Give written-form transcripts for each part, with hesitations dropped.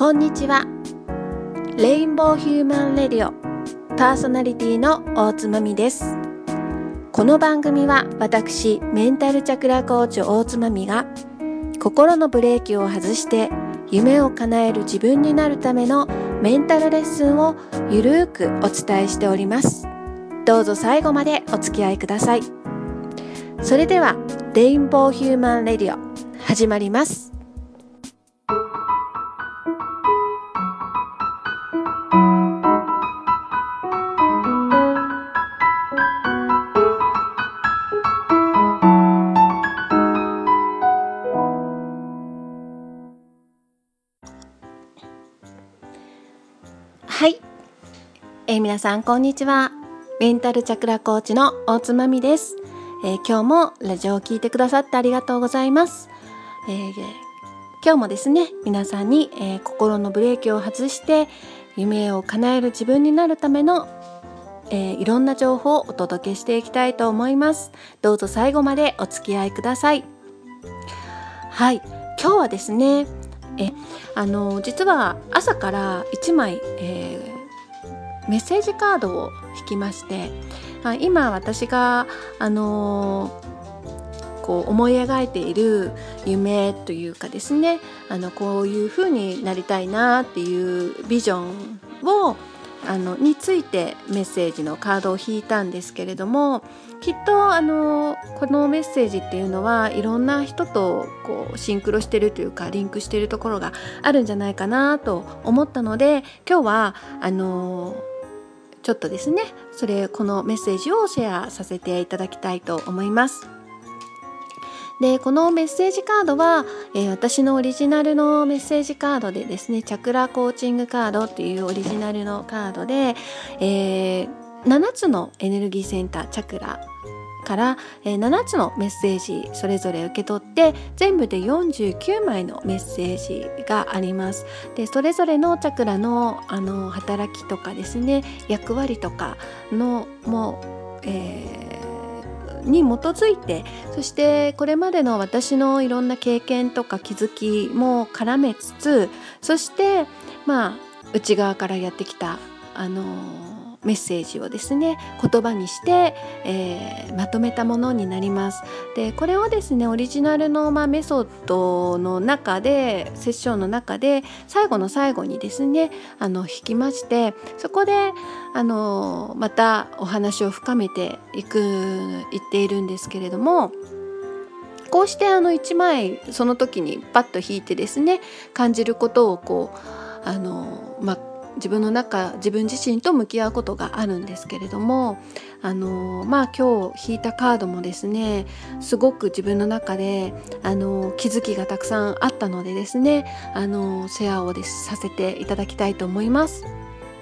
こんにちは。レインボーヒューマンレディオパーソナリティの大津まみです。この番組は私メンタルチャクラコーチ大津まみが心のブレーキを外して夢を叶える自分になるためのメンタルレッスンをゆるーくお伝えしております。どうぞ最後までお付き合いください。それではレインボーヒューマンレディオ始まります。はい、皆さんこんにちは。メンタルチャクラコーチの大津まみです。今日もラジオを聞いてくださってありがとうございます。今日もですね、皆さんに、心のブレーキを外して夢を叶える自分になるための、いろんな情報をお届けしていきたいと思います。どうぞ最後までお付き合いください。はい、今日はですね、実は朝から1枚、メッセージカードを引きまして、今私が、こう思い描いている夢というかですね、こういう風になりたいなっていうビジョンをについてメッセージのカードを引いたんですけれども、きっとこのメッセージっていうのはいろんな人とこうシンクロしてるというかリンクしてるところがあるんじゃないかなと思ったので、今日はちょっとですねこのメッセージをシェアさせていただきたいと思います。でこのメッセージカードは、私のオリジナルのメッセージカードでですね、チャクラコーチングカードっていうオリジナルのカードで、7つのエネルギーセンターチャクラから、7つのメッセージそれぞれ受け取って全部で49枚のメッセージがあります。でそれぞれのチャクラの、働きとかですね、役割とかのに基づいて、そしてこれまでの私のいろんな経験とか気づきも絡めつつ、そして内側からやってきたメッセージをですね言葉にして、まとめたものになります。でこれをですねオリジナルの、メソッドの中でセッションの中で最後の最後にですね弾きまして、そこでまたお話を深めて言っているんですけれども、こうして1枚その時にパッと引いてですね感じることをこう自分自身と向き合うことがあるんですけれども、今日引いたカードもですねすごく自分の中で気づきがたくさんあったのでですねシェアをさせていただきたいと思います。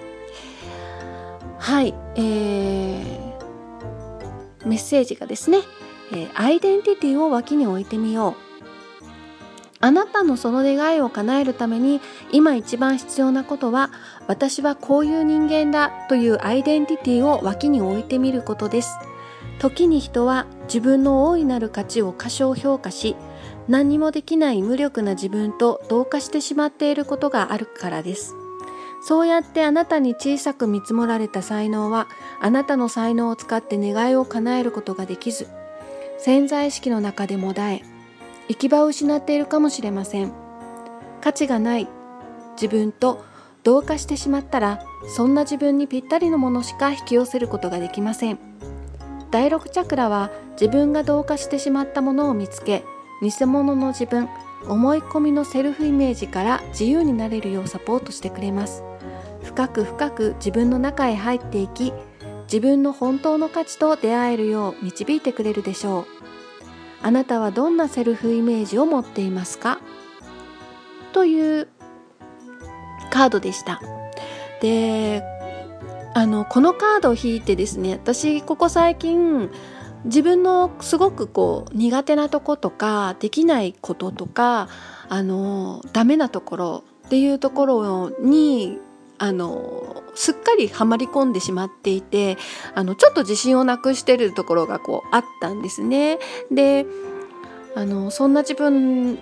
はい、メッセージがですね、アイデンティティを脇に置いてみよう。あなたのその願いを叶えるために今一番必要なことは、私はこういう人間だというアイデンティティを脇に置いてみることです。時に人は自分の大いなる価値を過小評価し、何にもできない無力な自分と同化してしまっていることがあるからです。そうやってあなたに小さく見積もられた才能は、あなたの才能を使って願いを叶えることができず、潜在意識の中でもだえ、行き場を失っているかもしれません。価値がない自分と同化してしまったら、そんな自分にぴったりのものしか引き寄せることができません。第6チャクラは自分が同化してしまったものを見つけ、偽物の自分、思い込みのセルフイメージから自由になれるようサポートしてくれます。深く深く自分の中へ入っていき、自分の本当の価値と出会えるよう導いてくれるでしょう。あなたはどんなセルフイメージを持っていますか？というカードでした。で、このカードを引いてですね、私ここ最近自分のすごく苦手なとことかできないこととかダメなところっていうところにすっかりはまり込んでしまっていて、ちょっと自信をなくしているところがあったんですね。でそんな自分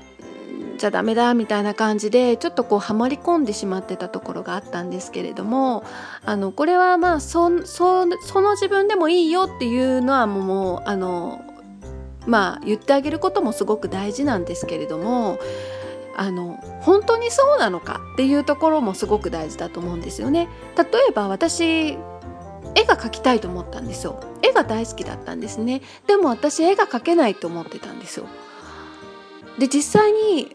じゃダメだみたいな感じでちょっとこうはまり込んでしまってたところがあったんですけれども、これはまあその自分でもいいよっていうのはもうまあ言ってあげることもすごく大事なんですけれども、本当にそうなのかっていうところもすごく大事だと思うんですよね。例えば私絵が描きたいと思ったんですよ。絵が大好きだったんですね。でも私絵が描けないと思ってたんですよ。で実際に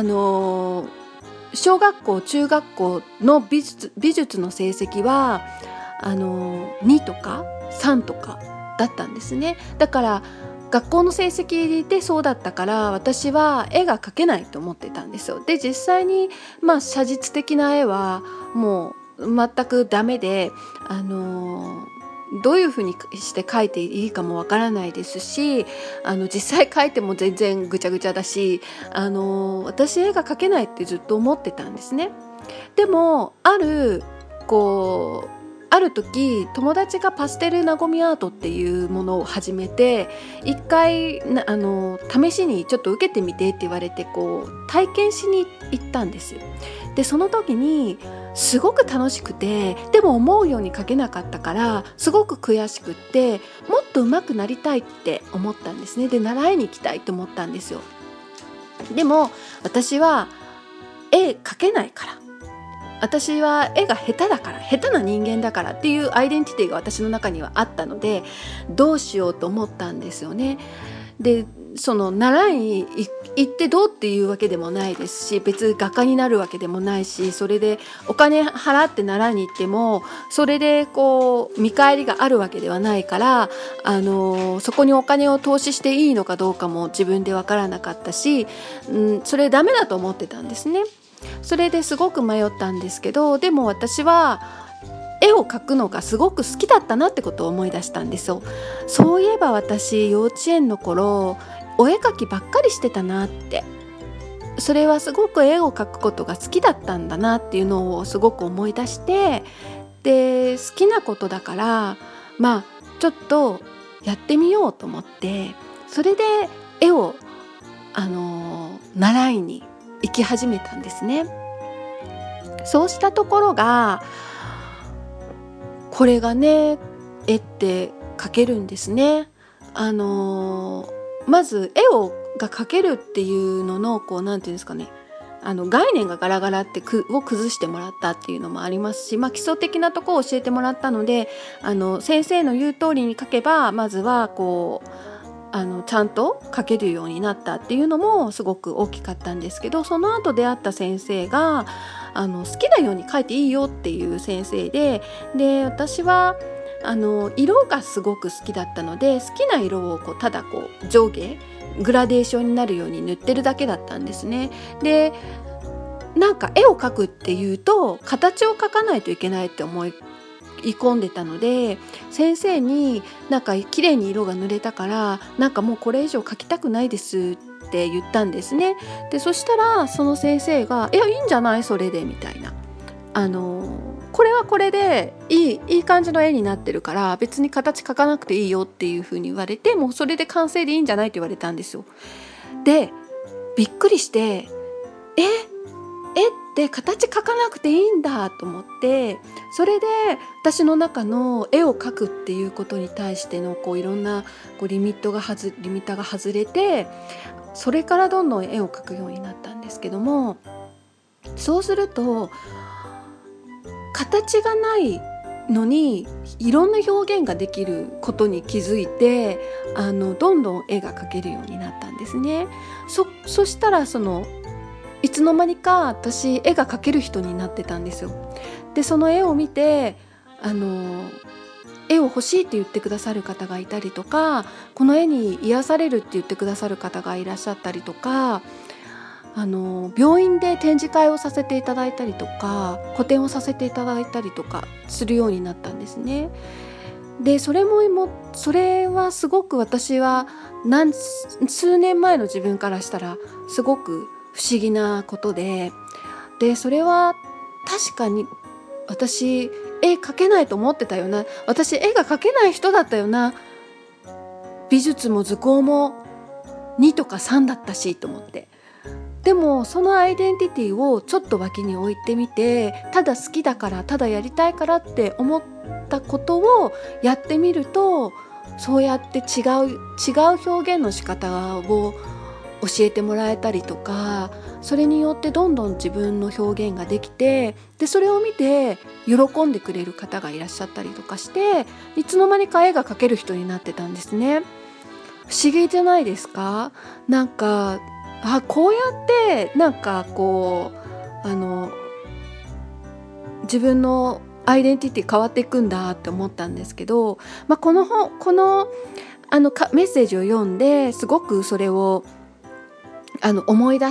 小学校中学校の美術の成績は2とか3とかだったんですね。だから学校の成績でそうだったから私は絵が描けないと思ってたんですよ。で実際に写実的な絵はもう全くダメで、どういうふうにして描いていいかもわからないですし、実際描いても全然ぐちゃぐちゃだし、私絵が描けないってずっと思ってたんですね。でもある時友達がパステル和みアートっていうものを始めて、一回試しにちょっと受けてみてって言われて体験しに行ったんですよ。でその時にすごく楽しくて、でも思うように描けなかったからすごく悔しくって、もっと上手くなりたいって思ったんですね。で習いに行きたいと思ったんですよ。でも私は絵描けないから、私は絵が下手だから、下手な人間だからっていうアイデンティティが私の中にはあったので、どうしようと思ったんですよね。でその習いに行ってどうっていうわけでもないですし、別に画家になるわけでもないし、それでお金払って習いに行ってもそれで見返りがあるわけではないから、そこにお金を投資していいのかどうかも自分で分からなかったし、それダメだと思ってたんですね。それですごく迷ったんですけど、でも私は絵を描くのがすごく好きだったなってことを思い出したんですよ。そういえば私幼稚園の頃お絵描きばっかりしてたなって、それはすごく絵を描くことが好きだったんだなっていうのをすごく思い出して、で好きなことだからちょっとやってみようと思って、それで絵を習いに行き始めたんですね。そうしたところがこれがね、絵って描けるんですね。まず絵が描けるっていうののなんていうんですかね、概念がガラガラってを崩してもらったっていうのもありますし、基礎的なところを教えてもらったので、先生の言う通りに描けばまずはちゃんと描けるようになったっていうのもすごく大きかったんですけど、その後出会った先生が好きなように描いていいよっていう先生で、私は色がすごく好きだったので、好きな色をただ上下グラデーションになるように塗ってるだけだったんですね。でなんか絵を描くっていうと形を描かないといけないって思い込んでたので、先生に綺麗に色が塗れたからもうこれ以上描きたくないですって言ったんですね。でそしたらその先生がいいんじゃないそれでみたいな、これはこれでいい感じの絵になってるから別に形描かなくていいよっていう風に言われて、もうそれで完成でいいんじゃないって言われたんですよ。でびっくりして、絵って形描かなくていいんだと思って、それで私の中の絵を描くっていうことに対してのいろんなリミッターが外れて、それからどんどん絵を描くようになったんですけども、そうすると形がないのにいろんな表現ができることに気づいて、どんどん絵が描けるようになったんですね。そしたらいつの間にか私絵が描ける人になってたんですよ。でその絵を見て絵を欲しいって言ってくださる方がいたりとか、この絵に癒されるって言ってくださる方がいらっしゃったりとか、病院で展示会をさせていただいたりとか個展をさせていただいたりとかするようになったんですね。でそれはすごく私は数年前の自分からしたらすごく不思議なことで、それは確かに私絵描けないと思ってたよな、私絵が描けない人だったよな、美術も図工も2とか3だったしと思って、 でもそのアイデンティティをちょっと脇に置いてみて、ただ好きだから、ただやりたいからって思ったことをやってみると、そうやって違う表現の仕方を教えてもらえたりとか、それによってどんどん自分の表現ができて、でそれを見て喜んでくれる方がいらっしゃったりとかして、いつの間にか絵が描ける人になってたんですね。不思議じゃないですか？なんかこうやってなんかこう自分のアイデンティティ変わっていくんだって思ったんですけど、このメッセージを読んですごくそれを思い出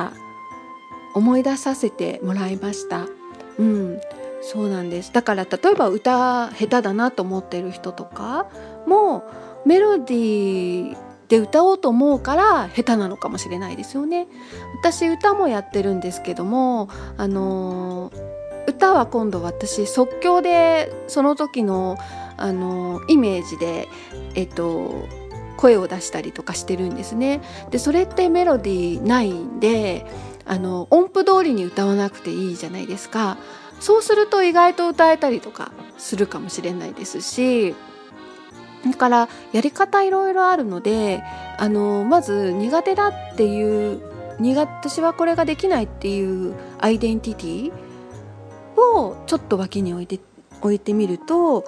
させてもらいました。そうなんです。だから例えば歌下手だなと思っている人とかも、メロディーで歌おうと思うから下手なのかもしれないですよね。私歌もやってるんですけども、歌は今度私即興でその時のイメージで声を出したりとかしてるんですね。でそれってメロディーないんで音符通りに歌わなくていいじゃないですか。そうすると意外と歌えたりとかするかもしれないですし、だからやり方いろいろあるので、まず苦手だっていう私はこれができないっていうアイデンティティをちょっと脇に置いてみると、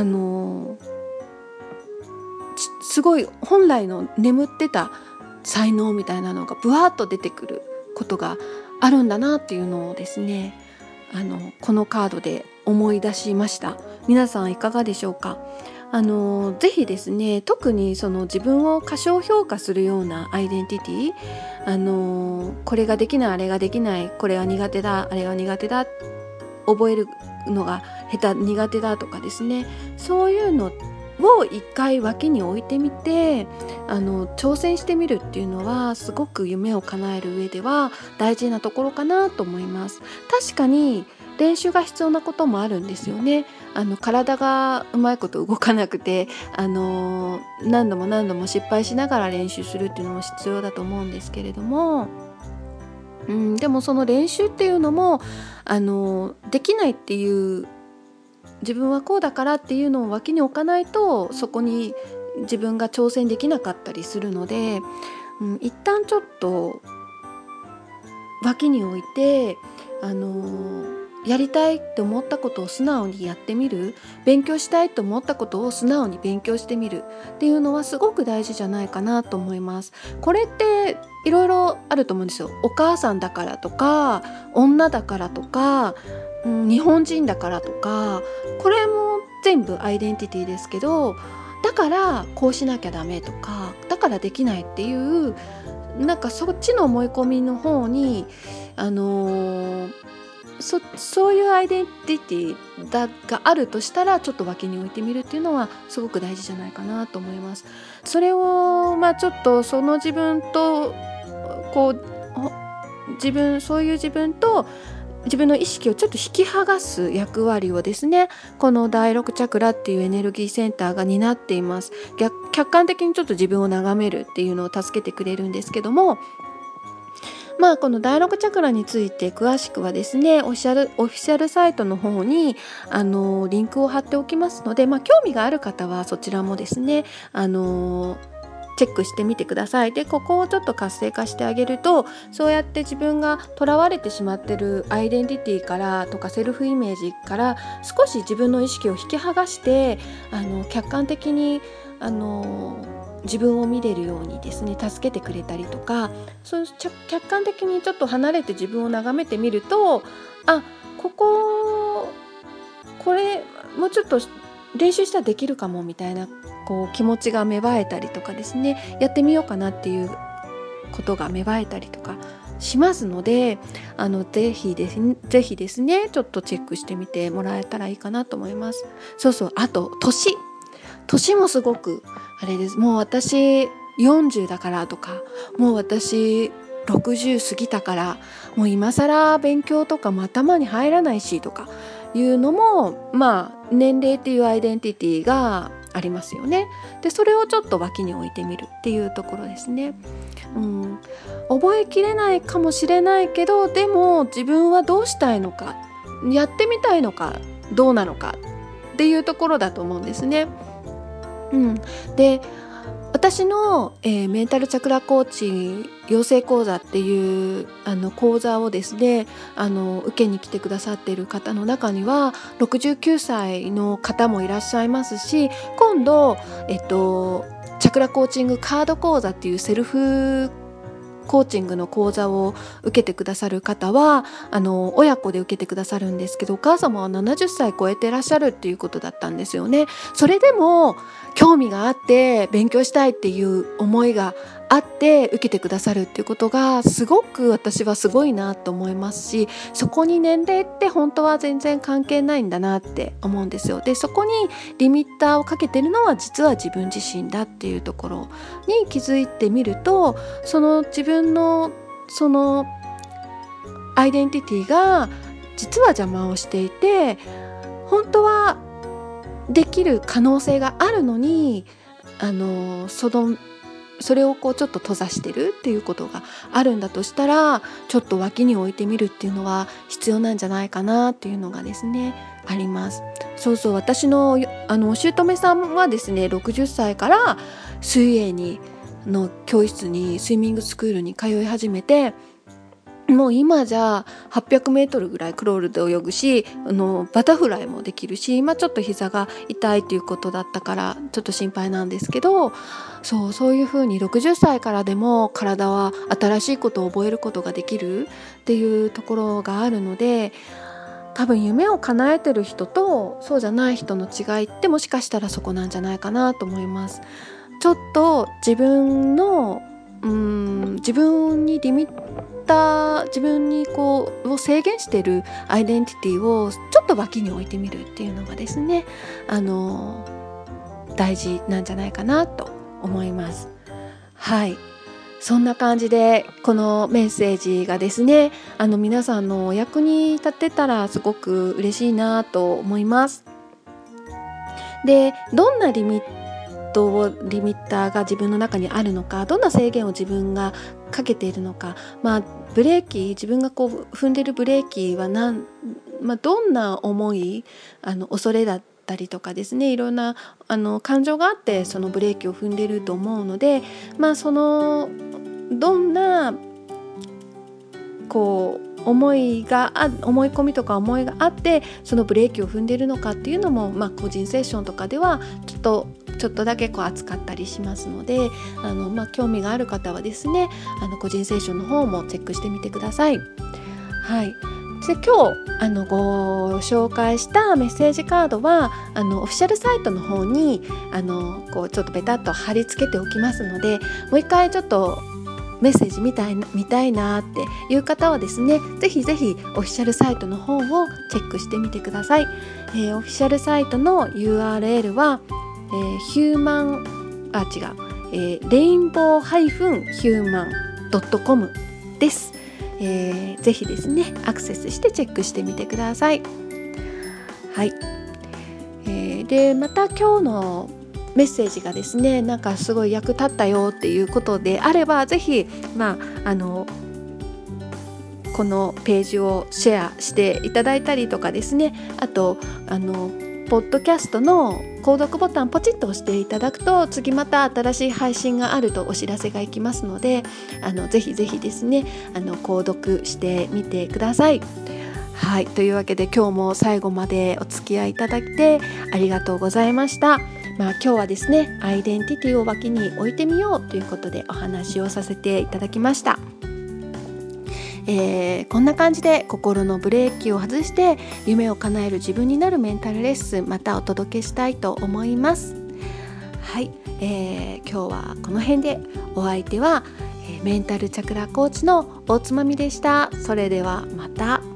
すごい本来の眠ってた才能みたいなのがブワーッと出てくることがあるんだなっていうのをですね、このカードで思い出しました。皆さんいかがでしょうか？ぜひですね、特にその自分を過小評価するようなアイデンティティ、これができない、あれができない、これは苦手だ、あれは苦手だ、覚えるのが苦手だとかですね、そういうのを一回脇に置いてみて挑戦してみるっていうのはすごく夢を叶える上では大事なところかなと思います。確かに練習が必要なこともあるんですよね。体がうまいこと動かなくて何度も何度も失敗しながら練習するっていうのも必要だと思うんですけれども、でもその練習っていうのもできないっていう自分はこうだからっていうのを脇に置かないと、そこに自分が挑戦できなかったりするので、一旦ちょっと脇に置いてやりたいって思ったことを素直にやってみる、勉強したいと思ったことを素直に勉強してみるっていうのはすごく大事じゃないかなと思います。これっていろいろあると思うんですよ。お母さんだからとか、女だからとか、日本人だからとか、これも全部アイデンティティですけど、だからこうしなきゃダメとか、だからできないっていうなんかそっちの思い込みの方にそういうアイデンティティがあるとしたら、ちょっと脇に置いてみるっていうのはすごく大事じゃないかなと思います。それをちょっとその自分とそういう自分と自分の意識をちょっと引き剥がす役割をですね、この第6チャクラっていうエネルギーセンターが担っています。客観的にちょっと自分を眺めるっていうのを助けてくれるんですけども、この第6チャクラについて詳しくはですね、オフィシャルサイトの方にリンクを貼っておきますので、興味がある方はそちらもですねチェックしてみてください。でここをちょっと活性化してあげると、そうやって自分がとらわれてしまってるアイデンティティからとかセルフイメージから少し自分の意識を引き剥がして客観的に自分を見れるようにですね助けてくれたりとか、そう客観的にちょっと離れて自分を眺めてみると、これもうちょっと練習したらできるかもみたいな気持ちが芽生えたりとかですね、やってみようかなっていうことが芽生えたりとかしますので、ぜひですねちょっとチェックしてみてもらえたらいいかなと思います。あと年もすごくあれです。もう私40だからとか、もう私60過ぎたからもう今更勉強とかも頭に入らないしとかいうのも年齢っていうアイデンティティがありますよね。でそれをちょっと脇に置いてみるっていうところですね。覚えきれないかもしれないけど、でも自分はどうしたいのか、やってみたいのかどうなのかっていうところだと思うんですね。で私の、メンタルチャクラコーチ養成講座っていう講座をですね受けに来てくださっている方の中には69歳の方もいらっしゃいますし、今度、チャクラコーチングカード講座っていうセルフコーチングの講座を受けてくださる方は親子で受けてくださるんですけど、お母様は70歳超えてらっしゃるっていうことだったんですよね。それでも興味があって勉強したいっていう思いがあって受けてくださるっていうことがすごく私はすごいなと思いますし、そこに年齢って本当は全然関係ないんだなって思うんですよ。でそこにリミッターをかけてるのは実は自分自身だっていうところに気づいてみると、その自分のそのアイデンティティが実は邪魔をしていて、本当はできる可能性があるのにそれをちょっと閉ざしてるっていうことがあるんだとしたら、ちょっと脇に置いてみるっていうのは必要なんじゃないかなっていうのがですねあります。私のお姑さんはですね60歳から水泳の教室にスイミングスクールに通い始めて、もう今じゃ800メートルぐらいクロールで泳ぐしバタフライもできるし、今ちょっと膝が痛いということだったからちょっと心配なんですけど、そういうふうに60歳からでも体は新しいことを覚えることができるっていうところがあるので、多分夢を叶えてる人とそうじゃない人の違いってもしかしたらそこなんじゃないかなと思います。ちょっと自分にリミッター、自分にを制限しているアイデンティティをちょっと脇に置いてみるっていうのがですね大事なんじゃないかなと思います。はい、そんな感じでこのメッセージがですね皆さんのお役に立てたらすごく嬉しいなと思います。でどんなリミッターが自分の中にあるのか、どんな制限を自分がかけているのか、ブレーキ、自分が踏んでいるブレーキはどんな思い恐れだったりとかですね、いろんな感情があってそのブレーキを踏んでいると思うので、そのどんな思い込みとか思いがあってそのブレーキを踏んでいるのかっていうのも、個人セッションとかではちょっとだけ扱ったりしますので興味がある方はですね個人セッションの方もチェックしてみてください。はい、で今日ご紹介したメッセージカードはオフィシャルサイトの方にちょっとベタッと貼り付けておきますので、もう一回ちょっとメッセージ見たいなっていう方はですねぜひぜひオフィシャルサイトの方をチェックしてみてください。オフィシャルサイトの URL はレインボー-human.com です。ぜひですねアクセスしてチェックしてみてください。はい、でまた今日のメッセージがですねすごい役立ったよっていうことであればぜひこのページをシェアしていただいたりとかですね、あとポッドキャストの購読ボタンポチッと押していただくと次また新しい配信があるとお知らせがいきますのでぜひぜひですね購読してみてください。はい、というわけで今日も最後までお付き合いいただいてありがとうございました。今日はですねアイデンティティを脇に置いてみようということでお話をさせていただきました。こんな感じで心のブレーキを外して夢を叶える自分になるメンタルレッスンまたお届けしたいと思います。はい、今日はこの辺で、お相手は、メンタルチャクラコーチの大つまみでした。それではまた。